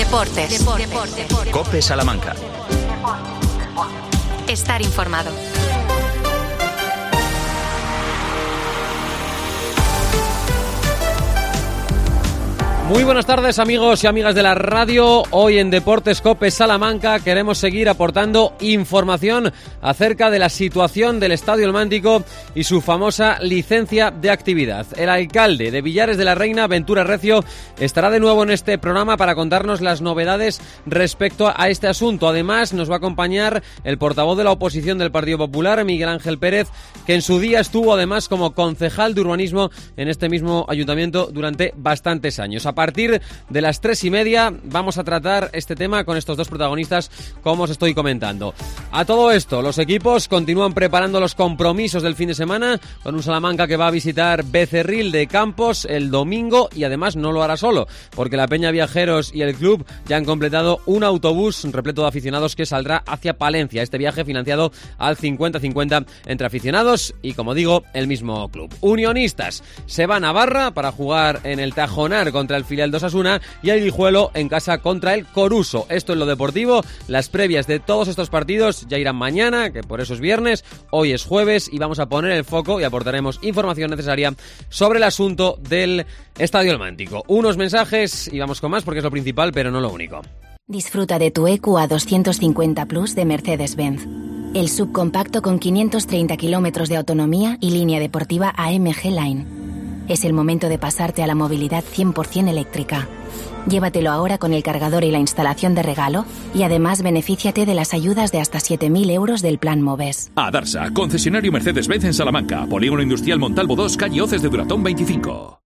Deportes. COPE Salamanca. Estar informado. Muy buenas tardes, amigos y amigas de la radio. Hoy en Deportes COPE Salamanca queremos seguir aportando información acerca de la situación del Estadio El Mántico y su famosa licencia de actividad. El alcalde de Villares de la Reina, Ventura Recio, estará de nuevo en este programa para contarnos las novedades respecto a este asunto. Además, nos va a acompañar el portavoz de la oposición del Partido Popular, Miguel Ángel Pérez, que en su día estuvo además como concejal de urbanismo en este mismo ayuntamiento durante bastantes años. A partir de las 3:30 vamos a tratar este tema con estos dos protagonistas, como os estoy comentando. A todo esto, los equipos continúan preparando los compromisos del fin de semana con un Salamanca que va a visitar Becerril de Campos el domingo y además no lo hará solo, porque la Peña Viajeros y el club ya han completado un autobús repleto de aficionados que saldrá hacia Palencia. Este viaje financiado al 50-50 entre aficionados y, como digo, el mismo club. Unionistas se va a Navarra para jugar en el Tajonar contra el filial de Osasuna y el Guijuelo en casa contra el Coruso. Esto en lo deportivo. Las previas de todos estos partidos ya irán mañana, que por eso es viernes. Hoy es jueves y vamos a poner el foco y aportaremos información necesaria sobre el asunto del Estadio El Mántico. Unos mensajes y vamos con más porque es lo principal, pero no lo único. Disfruta de tu EQA 250 Plus de Mercedes-Benz. El subcompacto con 530 kilómetros de autonomía y línea deportiva AMG Line. Es el momento de pasarte a la movilidad 100% eléctrica. Llévatelo ahora con el cargador y la instalación de regalo y además benefíciate de las ayudas de hasta 7.000 euros del Plan Moves. Adarsa, concesionario Mercedes-Benz en Salamanca. Polígono Industrial Montalvo 2, calle Hoces de Duratón 25.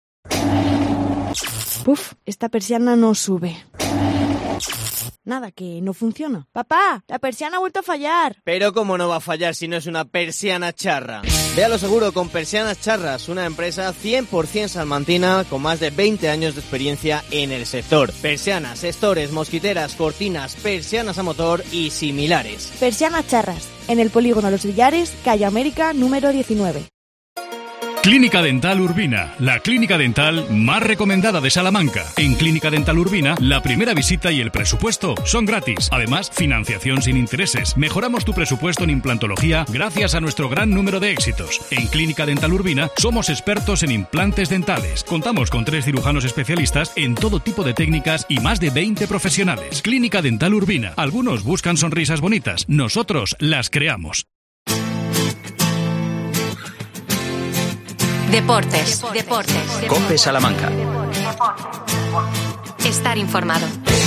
Uf, esta persiana no sube. Nada, que no funciona. ¡Papá! ¡La persiana ha vuelto a fallar! Pero cómo no va a fallar si no es una persiana charra. Véalo seguro con Persianas Charras, una empresa 100% salmantina con más de 20 años de experiencia en el sector. Persianas, estores, mosquiteras, cortinas, persianas a motor y similares. Persianas Charras, en el polígono Los Villares, calle América, número 19. Clínica Dental Urbina, la clínica dental más recomendada de Salamanca. En Clínica Dental Urbina, la primera visita y el presupuesto son gratis. Además, financiación sin intereses. Mejoramos tu presupuesto en implantología gracias a nuestro gran número de éxitos. En Clínica Dental Urbina somos expertos en implantes dentales. Contamos con 3 cirujanos especialistas en todo tipo de técnicas y más de 20 profesionales. Clínica Dental Urbina. Algunos buscan sonrisas bonitas. Nosotros las creamos. Deportes. COPE Salamanca. Estar informado.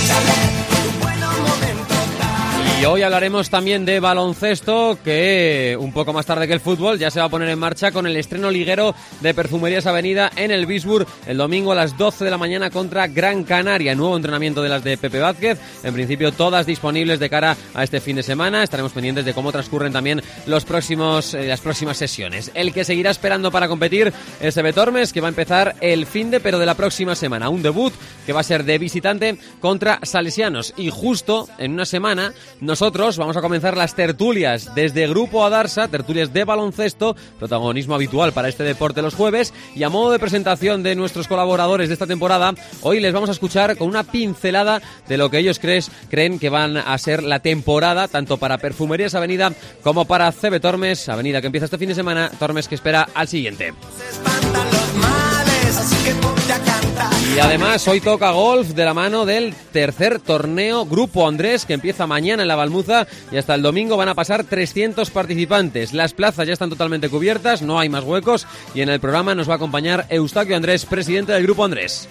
Y hoy hablaremos también de baloncesto, que un poco más tarde que el fútbol ya se va a poner en marcha con el estreno liguero de Perfumerías Avenida en el Bisburg el domingo a las 12 de la mañana contra Gran Canaria. Nuevo entrenamiento de las de Pepe Vázquez, en principio todas disponibles de cara a este fin de semana. Estaremos pendientes de cómo transcurren también las próximas sesiones. El que seguirá esperando para competir es Betormes, que va a empezar el finde, pero de la próxima semana. Un debut que va a ser de visitante contra Salesianos. Y justo en una semana nosotros vamos a comenzar las tertulias desde Grupo Adarsa, tertulias de baloncesto, protagonismo habitual para este deporte los jueves, y a modo de presentación de nuestros colaboradores de esta temporada, hoy les vamos a escuchar con una pincelada de lo que ellos creen que van a ser la temporada, tanto para Perfumerías Avenida como para CB Tormes, Avenida que empieza este fin de semana, Tormes que espera al siguiente. Y además hoy toca golf de la mano del tercer torneo Grupo Andrés, que empieza mañana en la Balmuza y hasta el domingo van a pasar 300 participantes. Las plazas ya están totalmente cubiertas, no hay más huecos, y en el programa nos va a acompañar Eustaquio Andrés, presidente del Grupo Andrés.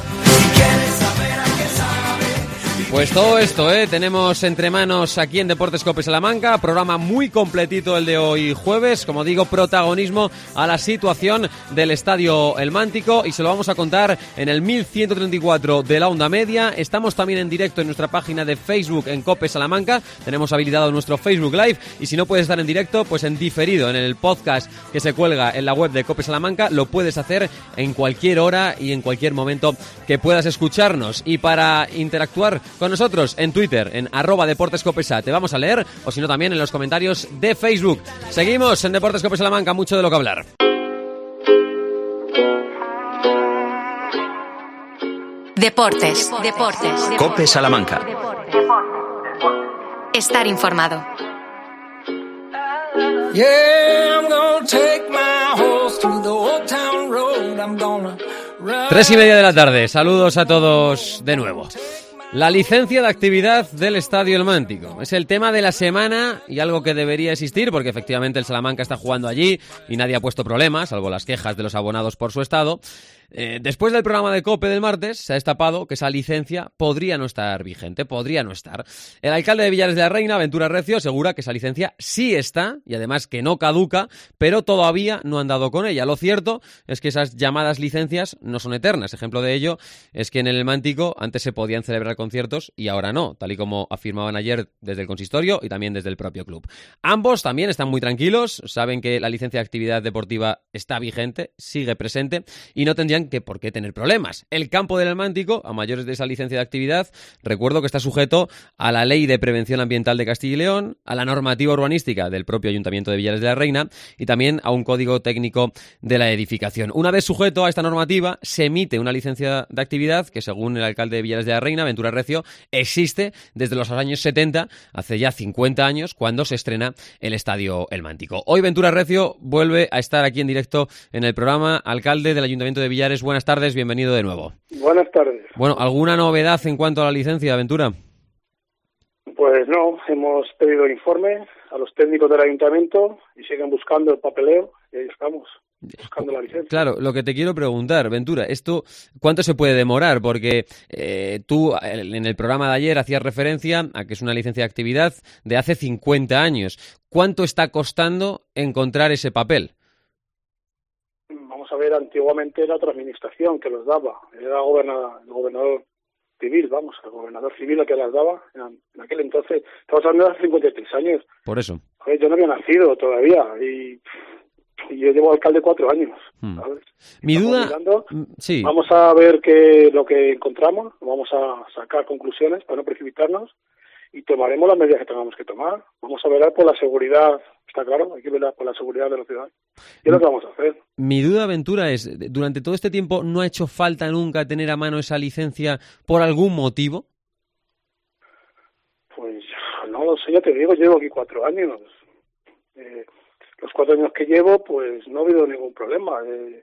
Pues todo esto, tenemos entre manos aquí en Deportes COPE Salamanca, programa muy completito el de hoy jueves, como digo, protagonismo a la situación del Estadio El Mántico y se lo vamos a contar en el 1134 de la onda media. Estamos también en directo en nuestra página de Facebook en COPE Salamanca, tenemos habilitado nuestro Facebook Live y si no puedes estar en directo, pues en diferido, en el podcast que se cuelga en la web de COPE Salamanca, lo puedes hacer en cualquier hora y en cualquier momento que puedas escucharnos. Y para interactuar con nosotros en Twitter, en @DeportesCopesa, te vamos a leer, o si no también en los comentarios de Facebook. Seguimos en Deportes COPE Salamanca, mucho de lo que hablar. Deportes. COPE Salamanca. Estar informado. Tres y media de la tarde. Saludos a todos de nuevo. La licencia de actividad del Estadio El Mántico. Es el tema de la semana y algo que debería existir porque efectivamente el Salamanca está jugando allí y nadie ha puesto problemas, salvo las quejas de los abonados por su estado. Después del programa de COPE del martes se ha destapado que esa licencia podría no estar vigente, podría no estar. El alcalde de Villares de la Reina, Ventura Recio, asegura que esa licencia sí está y además que no caduca, pero todavía no han dado con ella. Lo cierto es que esas llamadas licencias no son eternas. Ejemplo de ello es que en el Mántico antes se podían celebrar conciertos y ahora no, tal y como afirmaban ayer desde el consistorio y también desde el propio club. Ambos también están muy tranquilos, saben que la licencia de actividad deportiva está vigente, sigue presente y no tendrían que por qué tener problemas. El campo del Mántico, a mayores de esa licencia de actividad, recuerdo que está sujeto a la Ley de Prevención Ambiental de Castilla y León, a la normativa urbanística del propio Ayuntamiento de Villares de la Reina y también a un código técnico de la edificación. Una vez sujeto a esta normativa, se emite una licencia de actividad que, según el alcalde de Villares de la Reina, Ventura Recio, existe desde los años 70, hace ya 50 años, cuando se estrena el Estadio El Mántico. Hoy Ventura Recio vuelve a estar aquí en directo en el programa. Alcalde del Ayuntamiento de Villares, buenas tardes, bienvenido de nuevo. Buenas tardes. Bueno, ¿alguna novedad en cuanto a la licencia, Ventura? Pues no, hemos pedido informe a los técnicos del ayuntamiento y siguen buscando el papeleo y ahí estamos, buscando la licencia. Claro, lo que te quiero preguntar, Ventura, ¿esto cuánto se puede demorar? Porque tú en el programa de ayer hacías referencia a que es una licencia de actividad de hace 50 años. ¿Cuánto está costando encontrar ese papel? Vamos a ver, antiguamente era otra administración que los daba, era el gobernador civil, el gobernador civil el que las daba en aquel entonces. Estamos hablando de hace 53 años. Por eso. Joder, yo no había nacido todavía y yo llevo alcalde 4 años, ¿sabes? Mi duda... Mirando, sí. Vamos a ver lo que encontramos, vamos a sacar conclusiones para no precipitarnos y tomaremos las medidas que tengamos que tomar. Vamos a velar por la seguridad, está claro, hay que velar por la seguridad de la ciudad. Y es lo que vamos a hacer. Mi duda, Ventura, es, ¿durante todo este tiempo no ha hecho falta nunca tener a mano esa licencia por algún motivo? Pues no lo sé, ya te digo, llevo aquí 4 años. Los 4 años que llevo, pues no ha habido ningún problema.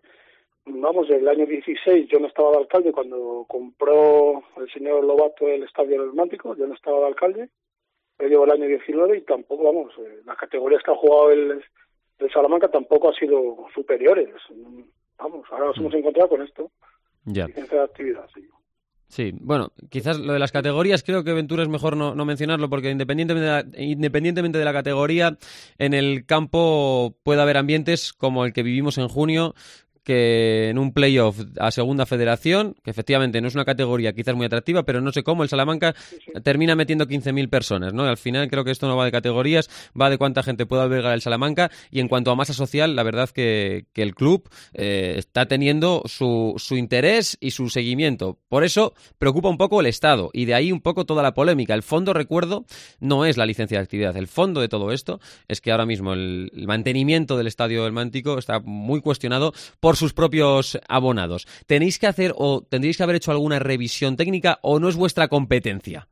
El año 16 yo no estaba de alcalde cuando compró el señor Lobato el Estadio del Mántico, yo no estaba de alcalde. Yo llevo el año 19 y tampoco, las categorías que ha jugado el Salamanca tampoco han sido superiores. Ahora nos hemos encontrado con esto. Ya. Licencia de actividad, sí. Sí, bueno, quizás lo de las categorías creo que, Ventura, es mejor no mencionarlo porque independientemente de la categoría, en el campo puede haber ambientes como el que vivimos en junio, que en un playoff a segunda federación, que efectivamente no es una categoría quizás muy atractiva, pero no sé cómo, el Salamanca termina metiendo 15.000 personas, ¿no? Al final creo que esto no va de categorías, va de cuánta gente puede albergar el Salamanca, y en cuanto a masa social, la verdad que el club está teniendo su interés y su seguimiento. Por eso preocupa un poco el Estado, y de ahí un poco toda la polémica. El fondo, recuerdo, no es la licencia de actividad. El fondo de todo esto es que ahora mismo el mantenimiento del Estadio del Mántico está muy cuestionado por sus propios abonados. ¿Tenéis que hacer o tendríais que haber hecho alguna revisión técnica o no es vuestra competencia?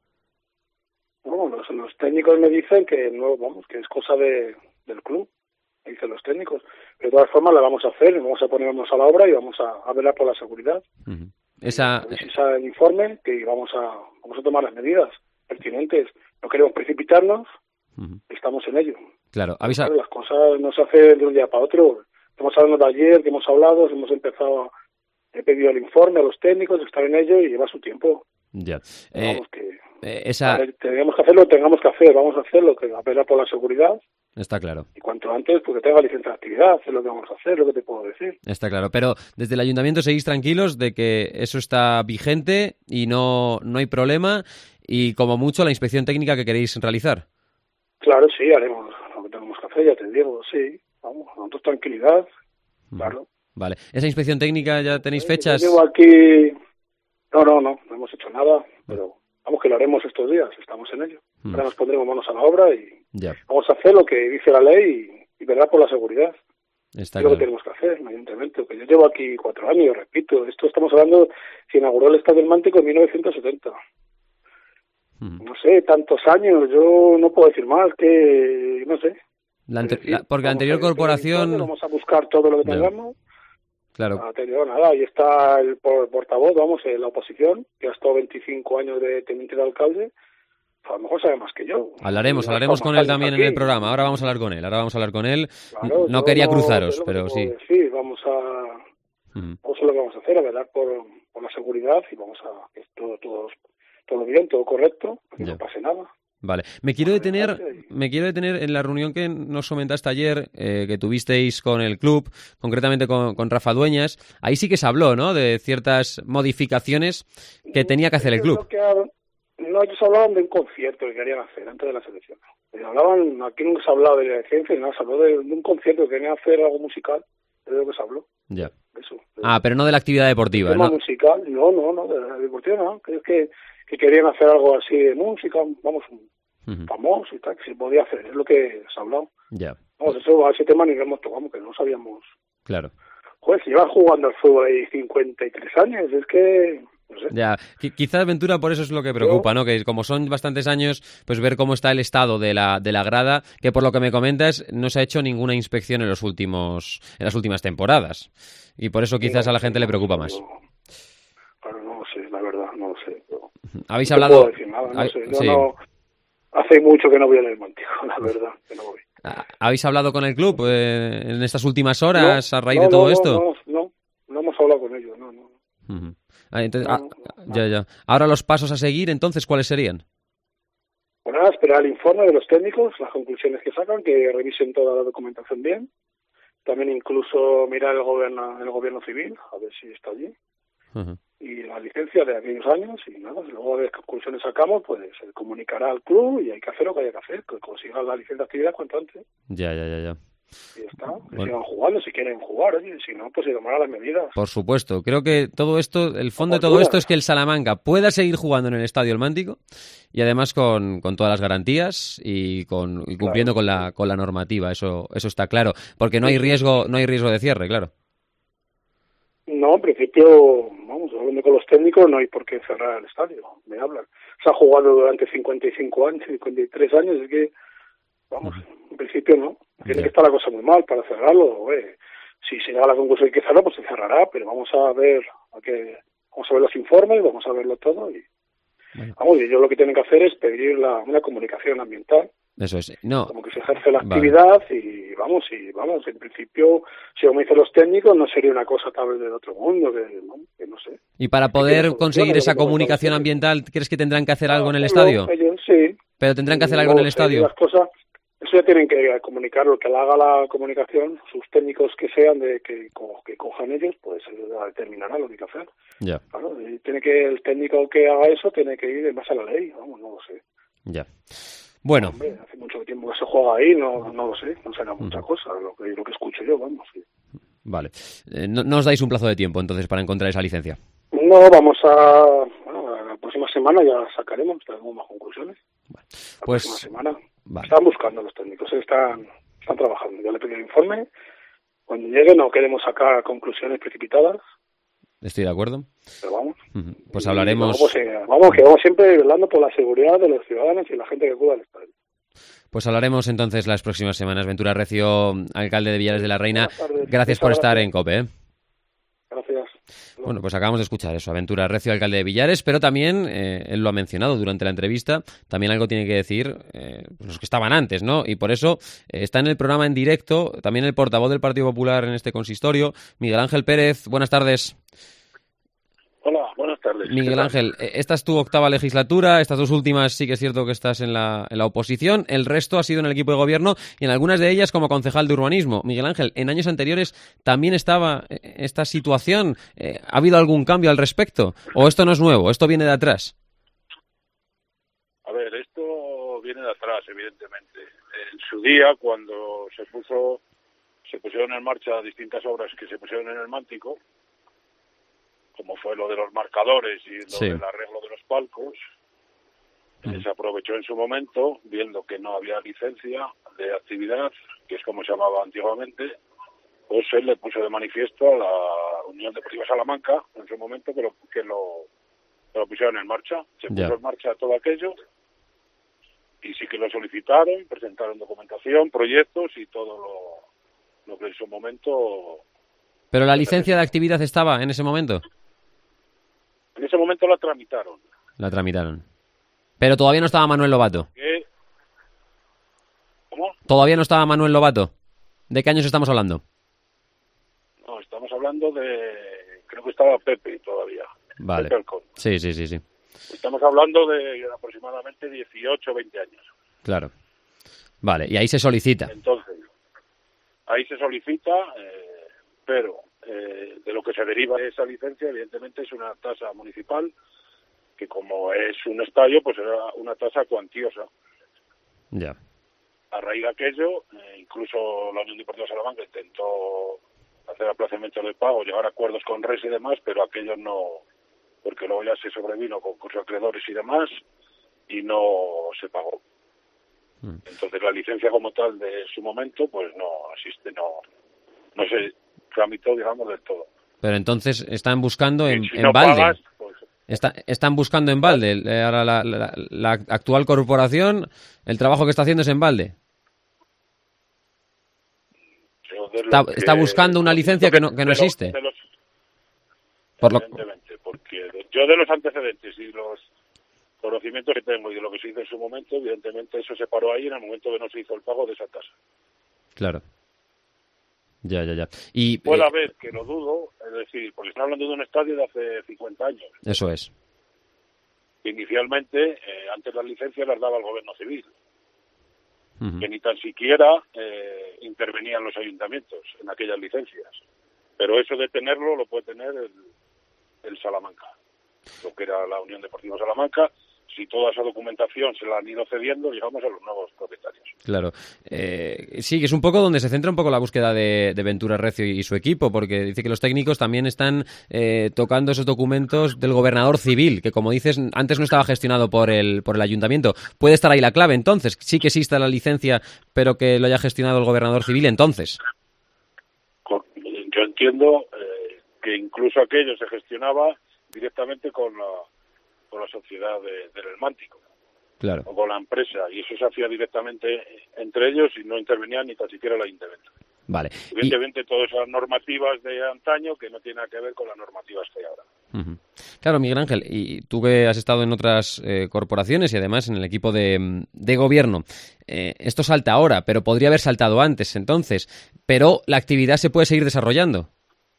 Bueno, los técnicos me dicen que no, que es cosa del club, me dicen los técnicos. Pero de todas formas la vamos a hacer, vamos a ponernos a la obra y vamos a velar por la seguridad. Uh-huh. Si sale el informe, que vamos a tomar las medidas pertinentes. No queremos precipitarnos, estamos en ello. Claro, claro, las cosas no se hacen de un día para otro. Estamos hablando de ayer, que hemos hablado, he pedido el informe a los técnicos, estar en ello y lleva su tiempo. Ya. Tenemos que hacer lo que tengamos que hacer, vamos a hacer lo que apelar por la seguridad. Está claro. Y cuanto antes, porque tenga licencia de actividad, es lo que vamos a hacer, lo que te puedo decir. Está claro, pero desde el ayuntamiento seguís tranquilos de que eso está vigente y no hay problema, y como mucho la inspección técnica que queréis realizar. Claro, sí, haremos lo que tenemos que hacer, ya te digo, sí. Nosotros tranquilidad, claro. Vale. ¿Esa inspección técnica ya tenéis fechas? Yo llevo aquí... No hemos hecho nada, pero vamos que lo haremos estos días, estamos en ello. Ahora nos pondremos manos a la obra y vamos a hacer lo que dice la ley y velar por la seguridad. Está es lo que claro. tenemos que hacer, evidentemente. Que yo llevo aquí 4 años, repito. Esto estamos hablando, se inauguró el Estadio del Mántico en 1970. No sé, tantos años, yo no puedo decir más, que no sé. Porque la anterior corporación... Vamos a buscar todo lo que tengamos. Claro. Nada, ahí está el portavoz, la oposición, que ha estado 25 años de teniente de alcalde. A lo mejor sabe más que yo. Hablaremos con él también en el programa. Ahora vamos a hablar con él. Claro, no quería cruzaros, pero sí. Sí, vamos a lo que vamos a hacer, a velar por la seguridad y vamos a que todo bien, todo correcto, que no pase nada. Vale, me quiero detener en la reunión que nos comentaste ayer, que tuvisteis con el club, concretamente con Rafa Dueñas. Ahí sí que se habló, ¿no?, de ciertas modificaciones que tenía que hacer el club. No, ellos hablaban de un concierto que querían hacer antes de la selección. Aquí nunca se ha hablado de la licencia ni nada, se habló de un concierto que querían hacer, algo musical, es de lo que se habló. Ya. Eso. Pero no de la actividad deportiva, ¿no? musical, no, de la deportiva no. Creo que querían hacer algo así de música, famoso y tal, que se podía hacer, es lo que se ha hablado. Ya. Vamos, eso, a ese tema ni lo hemos tocado, que no sabíamos. Claro. Joder, si llevan jugando al fútbol ahí 53 años, es que... No sé. Ya, quizás Ventura por eso es lo que preocupa, ¿no? Que como son bastantes años, pues ver cómo está el estado de la grada, que por lo que me comentas no se ha hecho ninguna inspección en las últimas temporadas. Y por eso quizás a la gente le preocupa más. Claro, no lo sé, la verdad, no lo sé. Pero ¿Habéis no hablado? Puedo decir nada, no sé. Sí. Hace mucho que no voy al Mántico, la verdad, que no voy. ¿Habéis hablado con el club en estas últimas horas a raíz de todo esto? No hemos hablado con ellos, no. Entonces, ya. Ahora los pasos a seguir, entonces, ¿cuáles serían? Pues nada, esperar el informe de los técnicos, las conclusiones que sacan, que revisen toda la documentación bien. También incluso mirar el gobierno civil, a ver si está allí. Y la licencia de aquellos años, y nada, luego de qué conclusiones sacamos, pues se comunicará al club y hay que hacer lo que haya que hacer, que consigan la licencia de actividad cuanto antes. Ya. Y ya está, que sigan jugando si quieren jugar, oye, si no, pues se tomarán las medidas. Por supuesto, creo que todo esto, el fondo de todo esto es que el Salamanca pueda seguir jugando en el Estadio El Mántico y además con todas las garantías y cumpliendo con la normativa, eso está claro, porque no hay riesgo de cierre, claro. No, en principio, hablando con los técnicos, no hay por qué cerrar el estadio, me hablan. Se ha jugado durante 55 años, 53 años, es que, en principio no. Tiene que estar la cosa muy mal para cerrarlo. Si se llega a la conclusión de que cerrarlo, pues se cerrará, pero vamos a ver los informes, vamos a verlo todo y yo lo que tienen que hacer es pedir una comunicación ambiental. Eso es, no. Como que se ejerce la actividad y vamos, en principio, si como dicen los técnicos, no sería una cosa tal vez del otro mundo, que no sé. Y para poder conseguir esa comunicación ambiental, ¿crees que tendrán que hacer algo en el estadio? Ellos, sí. Pero tendrán que hacer algo en el estadio. Las cosas, eso ya tienen que comunicarlo, que haga la comunicación, sus técnicos que sean, que cojan ellos, pues ya determinará lo que hay que hacer. Ya. Claro, y el técnico que haga eso tiene que ir en base a la ley, no lo sé. Ya. Bueno. Hombre, hace mucho tiempo que se juega ahí, no lo sé, no será mucha cosa, lo que escucho yo, sí. Vale. No os dais un plazo de tiempo, entonces, para encontrar esa licencia. No, la próxima semana ya sacaremos, tenemos más conclusiones. Vale. La próxima semana. Vale. Están buscando los técnicos, están trabajando. Ya le pedí el informe. Cuando llegue no queremos sacar conclusiones precipitadas. Estoy de acuerdo. Pero vamos. Pues hablaremos. Que vamos siempre velando por la seguridad de los ciudadanos y la gente que acuda al estadio. Pues hablaremos entonces las próximas semanas. Ventura Recio, alcalde de Villares de la Reina, gracias por estar en COPE. Gracias. Bueno, pues acabamos de escuchar eso, Ventura Recio, alcalde de Villares, pero también, él lo ha mencionado durante la entrevista, también algo tiene que decir los que estaban antes, ¿no? Y por eso está en el programa en directo también el portavoz del Partido Popular en este consistorio, Miguel Ángel Pérez. Buenas tardes. Hola, buenas tardes. Miguel Ángel, esta es tu octava legislatura, estas dos últimas sí que es cierto que estás en la oposición, el resto ha sido en el equipo de gobierno y en algunas de ellas como concejal de urbanismo. Miguel Ángel, ¿en años anteriores también estaba esta situación? ¿Ha habido algún cambio al respecto? ¿O esto no es nuevo, esto viene de atrás? A ver, esto viene de atrás, evidentemente. En su día, cuando se pusieron en marcha distintas obras que se pusieron en el Mántico, como fue lo de los marcadores y lo del arreglo de los palcos, se aprovechó en su momento, viendo que no había licencia de actividad, que es como se llamaba antiguamente, pues él le puso de manifiesto a la Unión Deportiva Salamanca en su momento que lo pusieron en marcha. Se puso en marcha todo aquello y sí que lo solicitaron, presentaron documentación, proyectos y todo lo que en su momento... ¿Pero la licencia de actividad estaba en ese momento? En ese momento la tramitaron. La tramitaron. Pero todavía no estaba Manuel Lobato. ¿Cómo? ¿Todavía no estaba Manuel Lobato? ¿De qué años estamos hablando? No, estamos hablando de... Creo que estaba Pepe todavía. Vale. Pepe Alcón. Sí. Estamos hablando de aproximadamente 18 o 20 años. Claro. Vale, y ahí se solicita. Entonces, ahí se solicita, pero de lo que se deriva de esa licencia, evidentemente, es una tasa municipal, que como es un estadio, pues era una tasa cuantiosa. Ya. A raíz de aquello, incluso la Unión Deportiva Salamanca intentó hacer aplazamientos de pago, llegar a acuerdos con RES y demás, pero aquello no, porque luego ya se sobrevino concurso de acreedores y demás, y no se pagó. Entonces la licencia como tal de su momento, pues no existe, no se tramitó, digamos, del todo. Pero entonces están buscando en si no balde. pagas, pues... Están buscando en balde. Ahora la actual corporación, el trabajo que está haciendo es en balde. Está buscando una licencia que no existe. Evidentemente, porque yo de los antecedentes y los conocimientos que tengo y de lo que se hizo en su momento, evidentemente eso se paró ahí en el momento que no se hizo el pago de esa tasa. Claro. Ya. Y puede haber, que lo dudo, es decir, porque están hablando de un estadio de hace 50 años. Eso es. Inicialmente, antes las licencias las daba el gobierno civil, que ni tan siquiera intervenían los ayuntamientos en aquellas licencias. Pero eso de tenerlo lo puede tener el Salamanca, lo que era la Unión Deportiva Salamanca. Si toda esa documentación se la han ido cediendo, llegamos a los nuevos propietarios. Claro. Sí, que es un poco donde se centra un poco la búsqueda de Ventura Recio y su equipo, porque dice que los técnicos también están tocando esos documentos del gobernador civil, que como dices, antes no estaba gestionado por el ayuntamiento. ¿Puede estar ahí la clave, entonces? Sí que exista la licencia, pero que lo haya gestionado el gobernador civil, entonces. Yo entiendo que incluso aquello se gestionaba directamente con la sociedad del Mántico, claro, o con la empresa, y eso se hacía directamente entre ellos y no intervenía ni tan siquiera el ayuntamiento. Vale. Evidentemente todas esas normativas de antaño que no tienen nada que ver con las normativas que hay ahora. Claro, Miguel Ángel, y tú que has estado en otras corporaciones y además en el equipo de gobierno, esto salta ahora, pero podría haber saltado antes, entonces, pero la actividad se puede seguir desarrollando.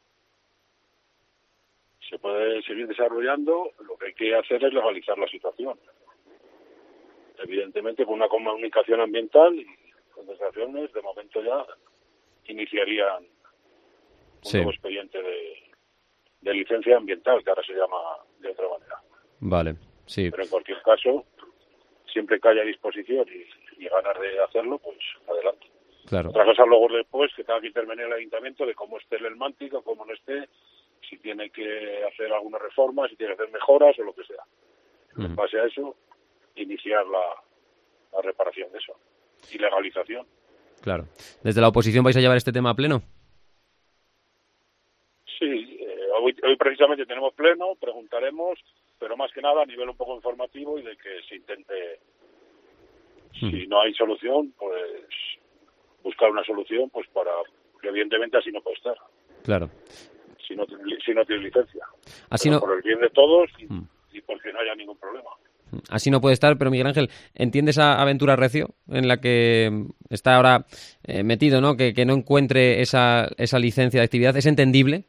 Se puede seguir desarrollando, lo que hay que hacer es legalizar la situación. Evidentemente con una comunicación ambiental y contestaciones, de momento ya iniciarían un nuevo expediente de licencia ambiental, que ahora se llama de otra manera. Vale, sí. Pero en cualquier caso, siempre que haya disposición y ganas de hacerlo, pues adelante. Claro. Otra cosa luego después, que tenga que intervenir el ayuntamiento de cómo esté el Mántico, cómo no esté, si tiene que hacer alguna reforma, si tiene que hacer mejoras o lo que sea. En base a eso, iniciar la reparación de eso y legalización. Claro. ¿Desde la oposición vais a llevar este tema a pleno? Sí, hoy precisamente tenemos pleno, preguntaremos, pero más que nada a nivel un poco informativo y de que se intente, si no hay solución, pues buscar una solución, pues para que evidentemente así no puede estar. Claro. Si no tiene licencia. Así no... Por el bien de todos y porque no haya ningún problema. Así no puede estar, pero Miguel Ángel, ¿entiendes a Ventura Recio en la que está ahora metido, ¿no? Que no encuentre esa licencia de actividad? ¿Es entendible?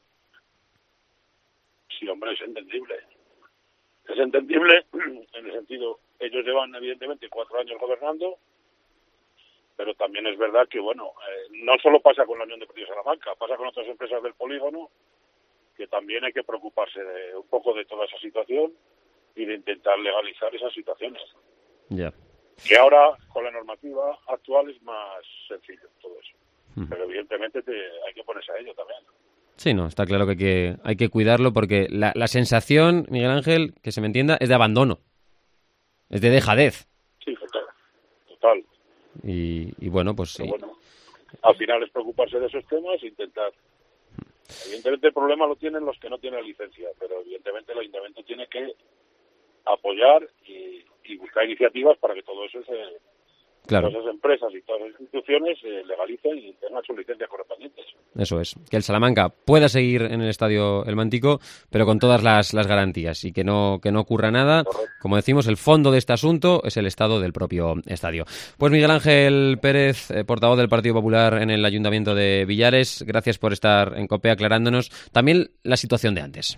Sí, hombre, es entendible. Es entendible en el sentido, ellos llevan evidentemente 4 años gobernando, pero también es verdad que, bueno, no solo pasa con la Unión Deportiva Salamanca, pasa con otras empresas del polígono, que también hay que preocuparse un poco de toda esa situación y de intentar legalizar esas situaciones. Ya. Que ahora, con la normativa actual, es más sencillo todo eso. Pero evidentemente hay que ponerse a ello también. Sí, no, está claro que hay que cuidarlo porque la sensación, Miguel Ángel, que se me entienda, es de abandono. Es de dejadez. Sí, total. Y bueno, pues sí. Bueno, al final es preocuparse de esos temas e intentar. Evidentemente el problema lo tienen los que no tienen licencia, pero evidentemente el ayuntamiento tiene que apoyar y buscar iniciativas para que todo eso Claro. todas esas empresas y todas las instituciones legalicen y tengan sus licencias correspondientes. Eso es, que el Salamanca pueda seguir en el Estadio El Mántico, pero con todas las garantías y que no ocurra nada. Correcto. Como decimos, el fondo de este asunto es el estado del propio estadio. Pues Miguel Ángel Pérez, portavoz del Partido Popular en el Ayuntamiento de Villares, gracias por estar en COPE aclarándonos también la situación de antes.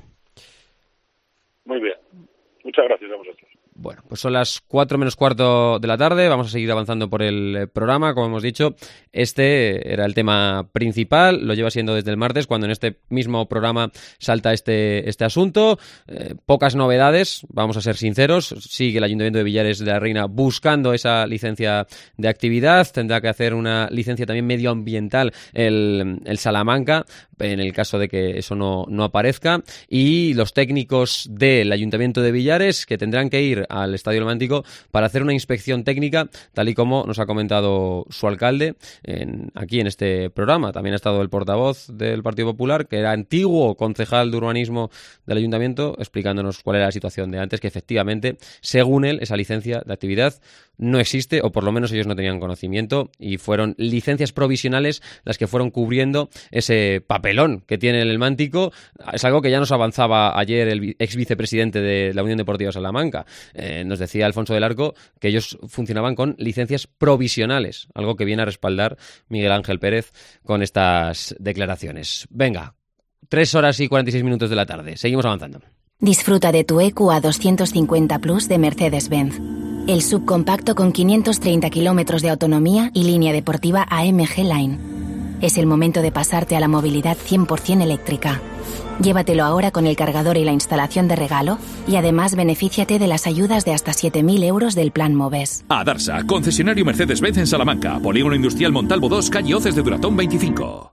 Muy bien, muchas gracias a vosotros. Bueno, pues son las 4 menos cuarto de la tarde, vamos a seguir avanzando por el programa, como hemos dicho, este era el tema principal, lo lleva siendo desde el martes, cuando en este mismo programa salta este asunto, pocas novedades, vamos a ser sinceros, sigue el Ayuntamiento de Villares de la Reina buscando esa licencia de actividad, tendrá que hacer una licencia también medioambiental el Salamanca, en el caso de que eso no aparezca, y los técnicos del Ayuntamiento de Villares que tendrán que ir al Estadio El Mántico para hacer una inspección técnica, tal y como nos ha comentado su alcalde aquí en este programa. También ha estado el portavoz del Partido Popular, que era antiguo concejal de urbanismo del Ayuntamiento, explicándonos cuál era la situación de antes, que efectivamente, según él, esa licencia de actividad no existe, o por lo menos ellos no tenían conocimiento, y fueron licencias provisionales las que fueron cubriendo ese papelón que tiene el Mántico. Es algo que ya nos avanzaba ayer el ex vicepresidente de la Unión Deportiva Salamanca. Nos decía Alfonso del Arco que ellos funcionaban con licencias provisionales, algo que viene a respaldar Miguel Ángel Pérez con estas declaraciones. Venga, 3 horas y 46 minutos de la tarde. Seguimos avanzando. Disfruta de tu EQA 250 Plus de Mercedes-Benz. El subcompacto con 530 kilómetros de autonomía y línea deportiva AMG Line. Es el momento de pasarte a la movilidad 100% eléctrica. Llévatelo ahora con el cargador y la instalación de regalo y además benefíciate de las ayudas de hasta 7.000 euros del Plan Moves. Adarsa, concesionario Mercedes-Benz en Salamanca, Polígono Industrial Montalvo 2, calle Hoces de Duratón 25.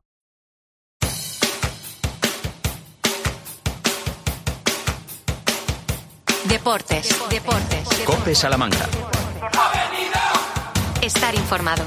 Deportes. COPE Salamanca. Estar informado.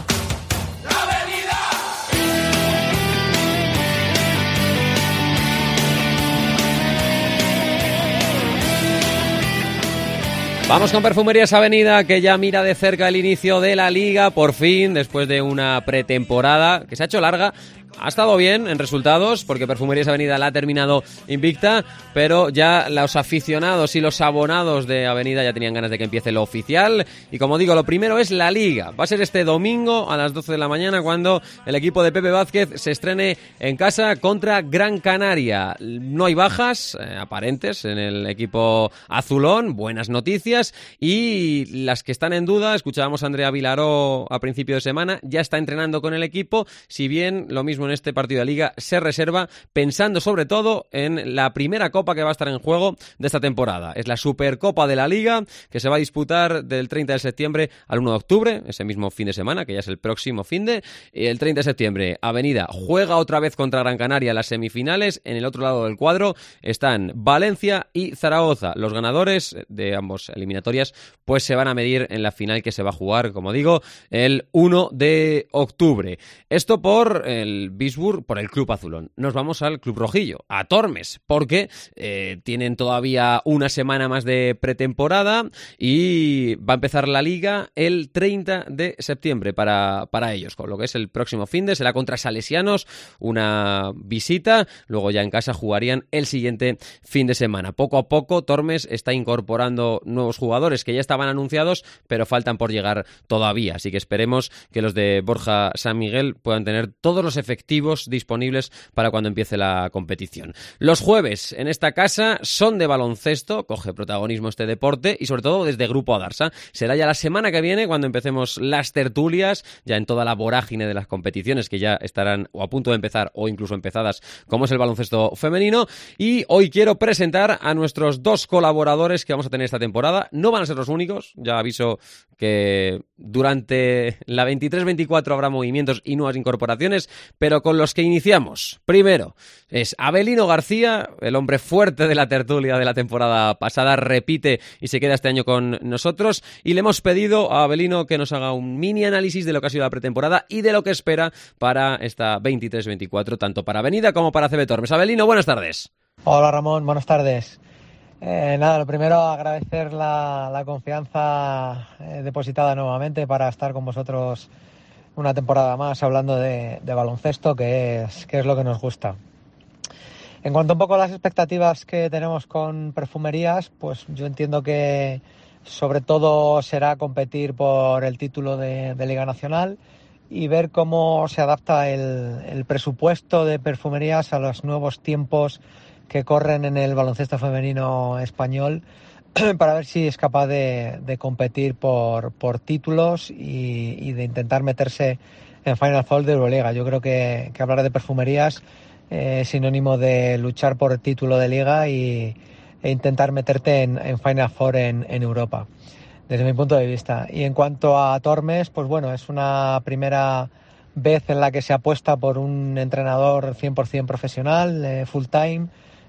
Vamos con Perfumerías Avenida, que ya mira de cerca el inicio de la Liga, por fin, después de una pretemporada que se ha hecho larga. Ha estado bien en resultados, porque Perfumerías Avenida la ha terminado invicta, pero ya los aficionados y los abonados de Avenida ya tenían ganas de que empiece lo oficial. Y como digo, lo primero es la Liga. Va a ser este domingo a las 12 de la mañana cuando el equipo de Pepe Vázquez se estrene en casa contra Gran Canaria. No hay bajas aparentes en el equipo azulón, buenas noticias. Y las que están en duda, escuchábamos a Andrea Vilaró a principio de semana, ya está entrenando con el equipo, si bien lo mismo en este partido de Liga se reserva, pensando sobre todo en la primera copa que va a estar en juego de esta temporada. Es la Supercopa de la Liga, que se va a disputar del 30 de septiembre al 1 de octubre, ese mismo fin de semana, que ya es el próximo fin de. El 30 de septiembre, Avenida juega otra vez contra Gran Canaria en las semifinales. En el otro lado del cuadro están Valencia y Zaragoza. Los ganadores de ambas eliminatorias pues se van a medir en la final, que se va a jugar, como digo, el 1 de octubre. Esto por el Bisburg, por el Club Azulón. Nos vamos al Club Rojillo, a Tormes, porque tienen todavía una semana más de pretemporada y va a empezar la Liga el 30 de septiembre para ellos, con lo que es el próximo finde. Será contra Salesianos, una visita, luego ya en casa jugarían el siguiente fin de semana. Poco a poco Tormes está incorporando nuevos jugadores que ya estaban anunciados, pero faltan por llegar todavía, así que esperemos que los de Borja San Miguel puedan tener todos los efectivos disponibles para cuando empiece la competición. Los jueves en esta casa son de baloncesto, coge protagonismo este deporte y sobre todo desde Grupo Adarsa. Será ya la semana que viene cuando empecemos las tertulias, ya en toda la vorágine de las competiciones que ya estarán o a punto de empezar o incluso empezadas, como es el baloncesto femenino. Y hoy quiero presentar a nuestros 2 colaboradores que vamos a tener esta temporada. No van a ser los únicos, ya aviso que durante la 23-24 habrá movimientos y nuevas incorporaciones, pero con los que iniciamos. Primero es Avelino García, el hombre fuerte de la tertulia de la temporada pasada, repite y se queda este año con nosotros, y le hemos pedido a Avelino que nos haga un mini análisis de lo que ha sido la pretemporada y de lo que espera para esta 23-24, tanto para Avenida como para CB Tormes. Avelino, buenas tardes. Hola Ramón, buenas tardes. Lo primero, agradecer la confianza depositada nuevamente para estar con vosotros una temporada más hablando de baloncesto, que es lo que nos gusta. En cuanto un poco a las expectativas que tenemos con Perfumerías, pues yo entiendo que sobre todo será competir por el título de Liga Nacional y ver cómo se adapta el presupuesto de Perfumerías a los nuevos tiempos que corren en el baloncesto femenino español, para ver si es capaz de competir por títulos y de intentar meterse en Final Four de Euroliga. Yo creo que hablar de Perfumerías es sinónimo de luchar por el título de Liga e intentar meterte en Final Four en Europa, desde mi punto de vista. Y en cuanto a Tormes, pues bueno, es una primera vez en la que se apuesta por un entrenador 100% profesional, full time,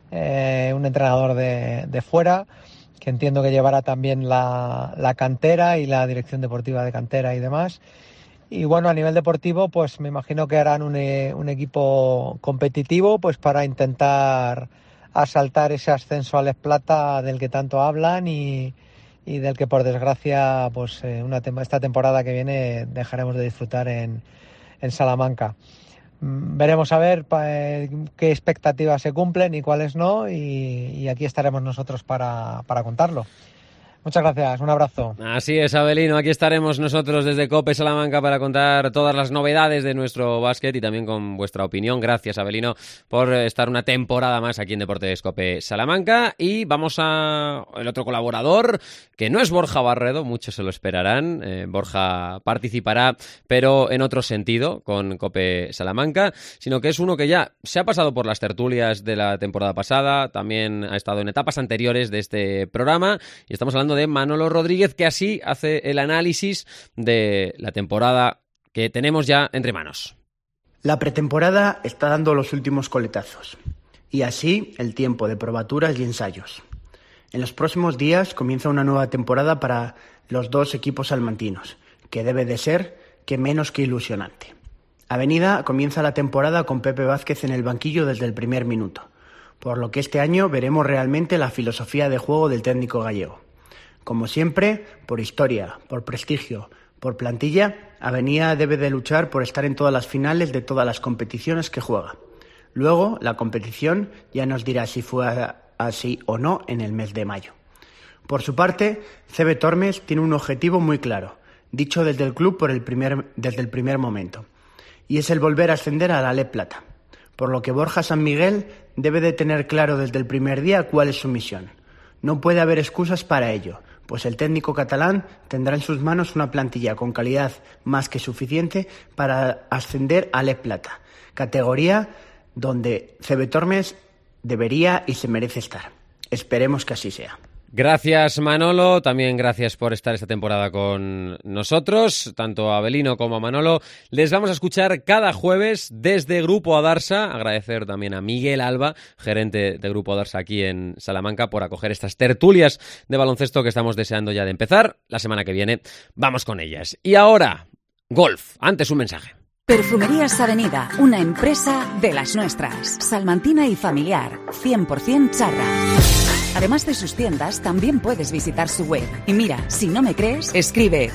un entrenador de fuera, que entiendo que llevará también la cantera y la dirección deportiva de cantera y demás. Y bueno, a nivel deportivo, pues me imagino que harán un equipo competitivo, pues para intentar asaltar ese ascenso al Les Plata del que tanto hablan y del que por desgracia pues esta temporada que viene dejaremos de disfrutar en Salamanca. Veremos a ver qué expectativas se cumplen y cuáles no, y aquí estaremos nosotros para contarlo. Muchas gracias, un abrazo. Así es, Avelino, aquí estaremos nosotros desde COPE Salamanca para contar todas las novedades de nuestro básquet y también con vuestra opinión. Gracias, Avelino, por estar una temporada más aquí en Deportes COPE Salamanca. Y vamos a el otro colaborador, que no es Borja Barredo, muchos se lo esperarán. Borja participará, pero en otro sentido, con COPE Salamanca, sino que es uno que ya se ha pasado por las tertulias de la temporada pasada, también ha estado en etapas anteriores de este programa, y estamos hablando de Manolo Rodríguez, que así hace el análisis de la temporada que tenemos ya entre manos. La pretemporada está dando los últimos coletazos, y así el tiempo de probaturas y ensayos. En los próximos días comienza una nueva temporada para los dos equipos salmantinos, que debe de ser que menos que ilusionante. Avenida comienza la temporada con Pepe Vázquez en el banquillo desde el primer minuto, por lo que este año veremos realmente la filosofía de juego del técnico gallego. Como siempre, por historia, por prestigio, por plantilla, Avenida debe de luchar por estar en todas las finales de todas las competiciones que juega. Luego, la competición ya nos dirá si fue así o no en el mes de mayo. Por su parte, CB Tormes tiene un objetivo muy claro, dicho desde el club desde el primer momento, y es el volver a ascender a la Les Plata, por lo que Borja San Miguel debe de tener claro desde el primer día cuál es su misión. No puede haber excusas para ello, pues el técnico catalán tendrá en sus manos una plantilla con calidad más que suficiente para ascender a Les Plata, categoría donde CB Tormes debería y se merece estar. Esperemos que así sea. Gracias, Manolo, también gracias por estar esta temporada con nosotros, tanto a Avelino como a Manolo. Les vamos a escuchar cada jueves desde Grupo Adarsa. Agradecer también a Miguel Alba, gerente de Grupo Adarsa aquí en Salamanca, por acoger estas tertulias de baloncesto que estamos deseando ya de empezar. La semana que viene vamos con ellas. Y ahora, golf. Antes un mensaje. Perfumerías Avenida, una empresa de las nuestras, salmantina y familiar, 100% charra. Además de sus tiendas, también puedes visitar su web. Y mira, si no me crees, escribe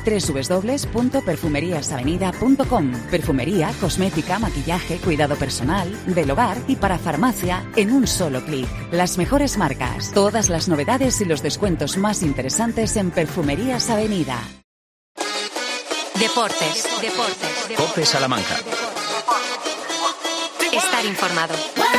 www.perfumeriasavenida.com. Perfumería, cosmética, maquillaje, cuidado personal, del hogar y para farmacia en un solo clic. Las mejores marcas, todas las novedades y los descuentos más interesantes en Perfumerías Avenida. Deportes. COPE Salamanca. Estar informado.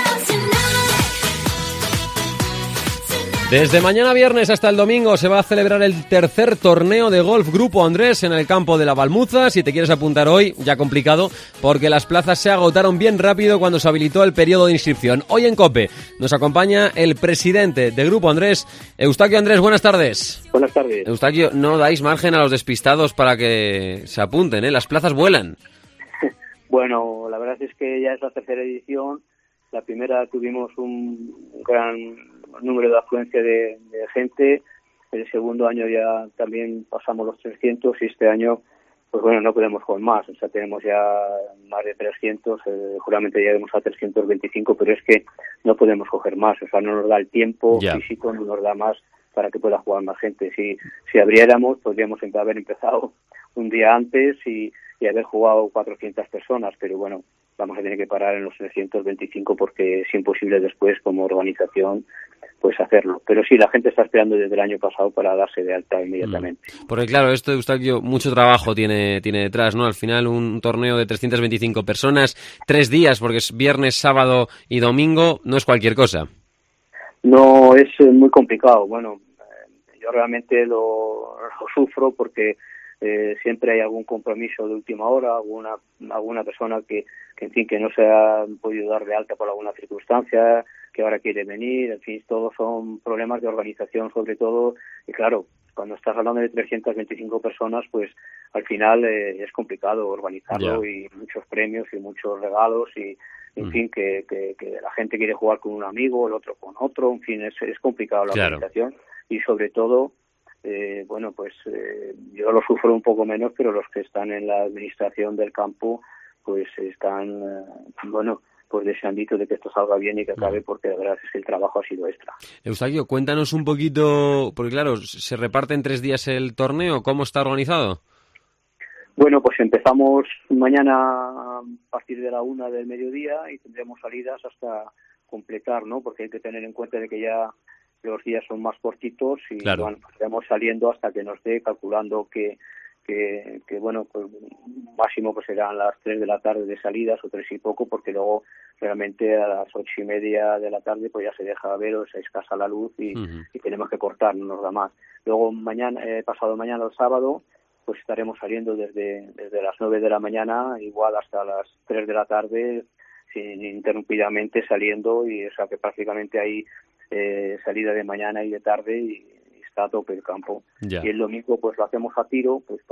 Desde mañana viernes hasta el domingo se va a celebrar el tercer torneo de golf Grupo Andrés en el campo de la Balmuza. Si te quieres apuntar hoy, ya complicado, porque las plazas se agotaron bien rápido cuando se habilitó el periodo de inscripción. Hoy en COPE nos acompaña el presidente de Grupo Andrés, Eustaquio Andrés. Buenas tardes. Buenas tardes. Eustaquio, no dais margen a los despistados para que se apunten, ¿eh? Las plazas vuelan. Bueno, la verdad es que ya es la tercera edición. La primera tuvimos un gran número de afluencia de gente. El segundo año ya también pasamos los 300 y este año, pues bueno, no podemos con más. O sea, tenemos ya más de 300, seguramente llegaremos a 325, pero es que no podemos coger más. O sea, no nos da el tiempo físico, no nos da más para que pueda jugar más gente. Si abriéramos, podríamos haber empezado un día antes y haber jugado 400 personas, pero bueno, vamos a tener que parar en los 325 porque es imposible después como organización pues hacerlo. Pero sí, la gente está esperando desde el año pasado para darse de alta inmediatamente. Porque claro, esto, Eustaquio, mucho trabajo tiene detrás, ¿no? Al final un torneo de 325 personas, 3 días, porque es viernes, sábado y domingo, no es cualquier cosa. No, es muy complicado. Bueno, yo realmente lo sufro porque siempre hay algún compromiso de última hora, alguna persona que en fin, que no se ha podido dar de alta por alguna circunstancia, que ahora quiere venir, en fin, todos son problemas de organización sobre todo, y claro, cuando estás hablando de 325 personas, pues al final es complicado organizarlo y muchos premios y muchos regalos y en fin, que la gente quiere jugar con un amigo, el otro con otro, en fin, es complicado la organización y sobre todo bueno, pues yo lo sufro un poco menos, pero los que están en la administración del campo pues están, bueno, pues deseandito de que esto salga bien y que acabe, porque la verdad es que el trabajo ha sido extra. Eustaquio, cuéntanos un poquito, porque claro, se reparte en 3 días el torneo, ¿cómo está organizado? Bueno, pues empezamos mañana a partir de la 1 del mediodía y tendremos salidas hasta completar, ¿no? Porque hay que tener en cuenta de que ya los días son más cortitos y bueno, pues iremos saliendo hasta que nos dé, calculando que bueno, pues máximo pues serán las 3 de la tarde de salidas o 3 y poco, porque luego realmente a las 8:30 de la tarde pues ya se deja ver o se escasa la luz y tenemos que cortar, no nos da más. Luego pasado mañana el sábado pues estaremos saliendo desde las 9 de la mañana igual hasta las 3 de la tarde ininterrumpidamente saliendo, y o sea que prácticamente hay salida de mañana y de tarde y está a tope el campo. Y el domingo pues lo hacemos a tiro, pues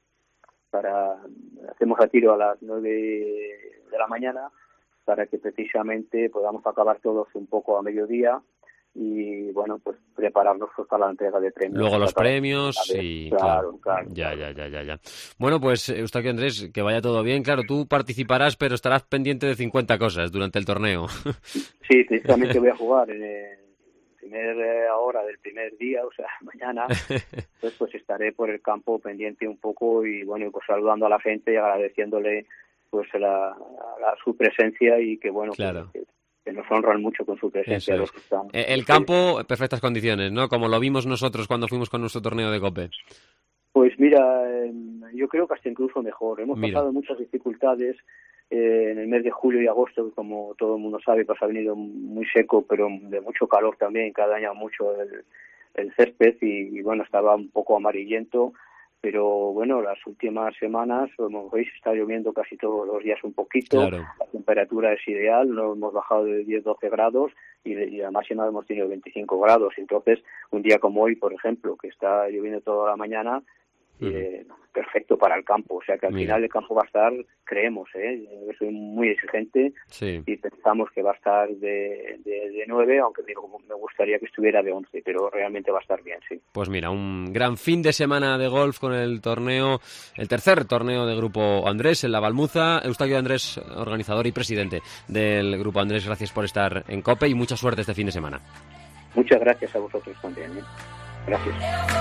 hacemos a tiro a las 9 de la mañana para que precisamente podamos acabar todos un poco a mediodía y bueno, pues prepararnos pues para la entrega de premios. Luego los premios y claro. Ya. Bueno, pues Eustaquio Andrés, que vaya todo bien. Claro, tú participarás, pero estarás pendiente de 50 cosas durante el torneo. Sí, precisamente voy a jugar en primera hora del primer día, o sea, mañana, pues estaré por el campo pendiente un poco y bueno, pues saludando a la gente y agradeciéndole pues su presencia y que bueno, claro, que nos honran mucho con su presencia. Los que están. El campo en perfectas condiciones, ¿no? Como lo vimos nosotros cuando fuimos con nuestro torneo de COPE. Pues mira, yo creo que hasta incluso mejor. Hemos pasado muchas dificultades en el mes de julio y agosto, que como todo el mundo sabe, pues ha venido muy seco, pero de mucho calor también, que ha dañado mucho el césped y bueno, estaba un poco amarillento, pero bueno, las últimas semanas, como veis, está lloviendo casi todos los días un poquito, la temperatura es ideal, no hemos bajado de 10-12 grados y la máxima hemos tenido 25 grados, entonces un día como hoy, por ejemplo, que está lloviendo toda la mañana, perfecto para el campo, o sea que al final el campo va a estar, creemos, yo soy muy exigente y pensamos que va a estar de 9, aunque me gustaría que estuviera de 11, pero realmente va a estar bien, sí. Pues mira, un gran fin de semana de golf con el torneo, el tercer torneo de Grupo Andrés en la Balmuza. Eustaquio Andrés, organizador y presidente del Grupo Andrés, gracias por estar en COPE y mucha suerte este fin de semana. Muchas gracias a vosotros también, Gracias.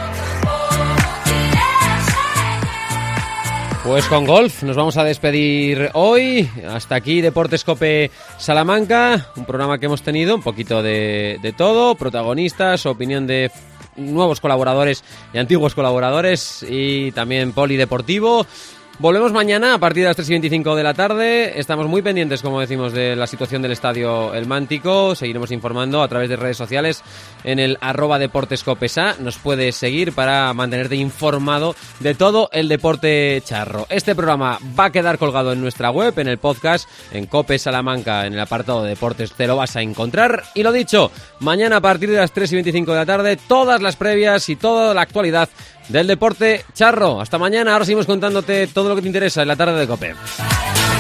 Pues con golf nos vamos a despedir hoy. Hasta aquí Deportes COPE Salamanca, un programa que hemos tenido un poquito de todo, protagonistas, opinión de nuevos colaboradores y antiguos colaboradores y también polideportivo. Volvemos mañana a partir de las 3:25 de la tarde. Estamos muy pendientes, como decimos, de la situación del Estadio El Mántico. Seguiremos informando a través de redes sociales en el @deportescopesa. Nos puedes seguir para mantenerte informado de todo el deporte charro. Este programa va a quedar colgado en nuestra web, en el podcast, en COPE Salamanca, en el apartado de deportes te lo vas a encontrar. Y lo dicho, mañana a partir de las 3:25 de la tarde, todas las previas y toda la actualidad del deporte charro. Hasta mañana, ahora seguimos contándote todo lo que te interesa en la tarde de COPE.